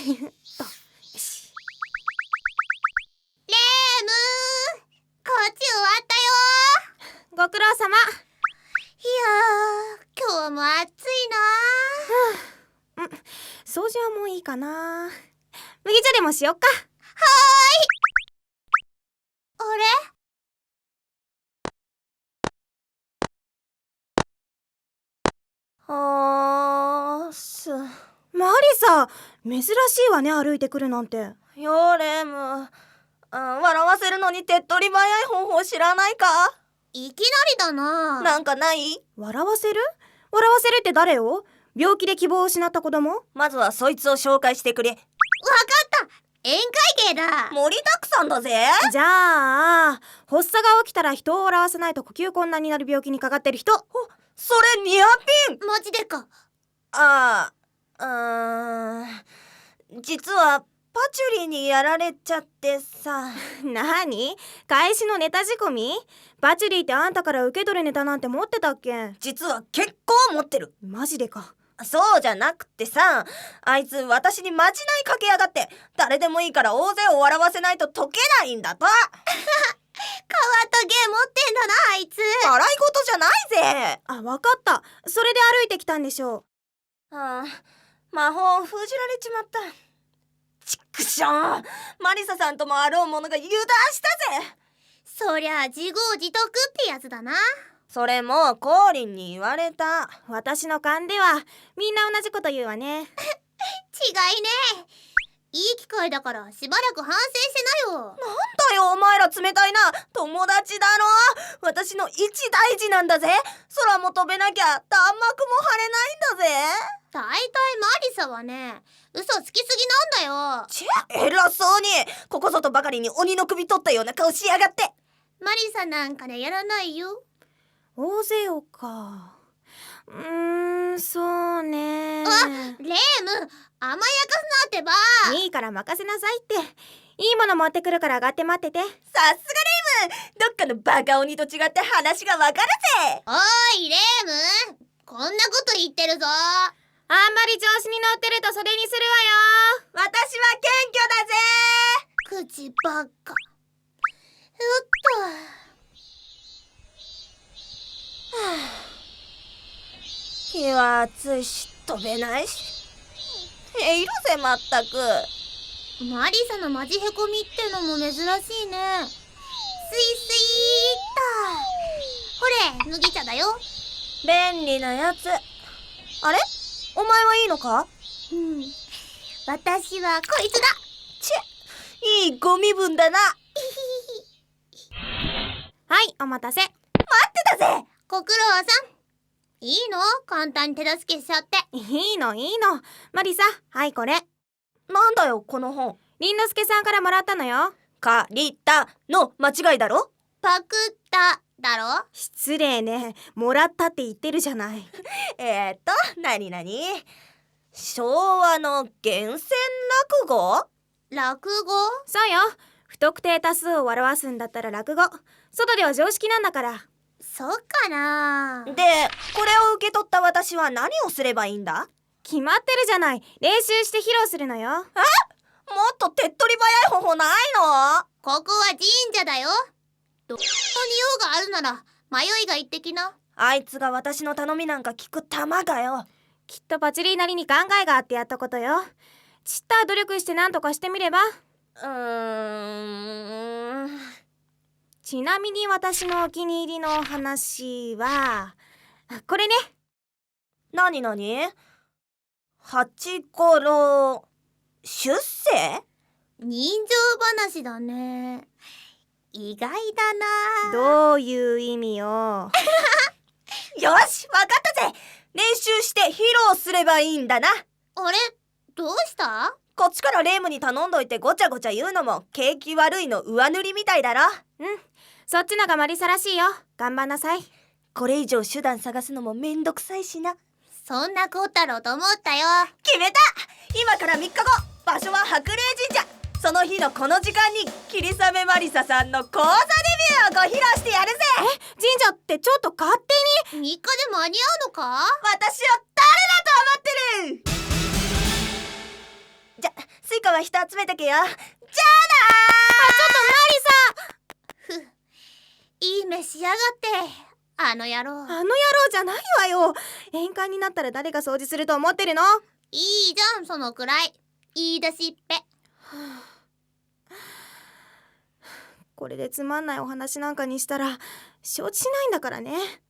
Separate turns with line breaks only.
よし。
レームこっち終わったよ。
ご苦労様。
いや今日も暑いな。
掃除はもういいかな。麦茶でもしよっか。
あれ
マリサ、珍しいわね、歩いてくるなんて。
よレム、笑わせるのに手っ取り早い方法知らないか？
いきなりだな。
なんかない？
笑わせるって誰を？病気で希望を失った子供？
まずはそいつを紹介してくれ。
わかった、宴会芸だ。
盛りだくさんだぜ。
じゃあ、発作が起きたら人を笑わせないと呼吸困難になる病気にかかってる人。
それニアピン。
マジでか。
実はパチュリにやられちゃってさ。
なに？返しのネタ仕込み？パチュリーってあんたから受け取るネタなんて持ってたっけ？
実は結構持ってる。
マジでか。
そうじゃなくてさ、あいつ私にまじないかけやがって、誰でもいいから大勢を笑わせないと解けないんだと。
変わった芸持ってんだな、あいつ。
笑い事じゃないぜ。
あ、わかった。それで歩いてきたんでしょう。
魔法封じられちまった。ちくしょう、マリサさんともあろう者が油断したぜ。
そりゃ自業自得ってやつだな。
それもコーリンに言われた。
私の勘ではみんな同じこと言うわね。
違いね。いい機会だからしばらく反省してなよ。
なんだよお前ら冷たいな。友達だろ。私の一大事なんだぜ。空も飛べなきゃ弾幕も張れないんだぜ。
だいたいマリサはね、嘘つきすぎなんだよ。
偉そうに。ここぞとばかりに鬼の首取ったような顔しやがって。
マリサなんかねやらないよ。
大勢をか。そうね。
レーム、甘やかすなってば。
いいから任せなさいって。いいもの持ってくるから上がって待ってて。
さすがレイム、どっかのバカ鬼と違って話がわかるぜ。
おーいレーム、こんなこと言ってるぞ。
あんまり調子に乗ってるとそれにするわよ。
私は謙虚だぜ。
口ばっか。
日は暑いし飛べないし。いるぜまったく。
マリサのマジへこみってのも珍しいね。スイスイーッと。ほれ麦茶だよ。
便利なやつ。あれ、お前はいいのか？
私はこいつだ。
いいご身分だな。
はい、お待たせ。
待ってたぜ。
ご苦労さん。いいの？簡単に手助けしちゃって。
いいの。マリサ、はいこれ。
なんだよこの本。
りんのすけさんからもらったのよ。
借りたの間違いだろ。
パクっただろ。
失礼ね。もらったって言ってるじゃない。
なに昭和の厳選落語？
落語？
そうよ。不特定多数を表すんだったら落語。外では常識なんだから。
そうかな。
で、これを受け取った私は何をすればいいんだ？
決まってるじゃない。練習して披露するのよ。
もっと手っ取り早い方法ないの？
ここは神社だよ。どこに用があるなら迷いが一滴な。
あいつが私の頼みなんか聞く玉がよ。
きっとパチリーなりに考えがあってやったことよ。ちった努力して何とかしてみれば。ちなみに私のお気に入りのお話はこれね。
なに八五郎出世？
人情話だね。意外だな。
どういう意味よ。
よし、わかったぜ。練習して披露すればいいんだな。
あれ、どうした？
こっちからレイムに頼んどいてごちゃごちゃ言うのも景気悪いの上塗りみたいだろ。
そっちのがマリサらしいよ。頑張んなさい。
これ以上手段探すのもめんどくさいしな。
そんなこったろうと思ったよ。
決めた。今から3日後、場所は白麗神社。その日のこの時間に霧雨マリサさんの講座デビューをご披露してやるぜ。
神社ってちょっと勝手に。
3日で間に合うのか？
私を誰だと思ってる。じゃ、 は人集めてけよ。じゃあな
ふいい目しやがってあの野郎。
あの野郎じゃないわよ。宴会になったら誰が掃除すると思ってるの？
いいじゃんそのくらい。言い出しっぺ。
これでつまんないお話なんかにしたら承知しないんだからね。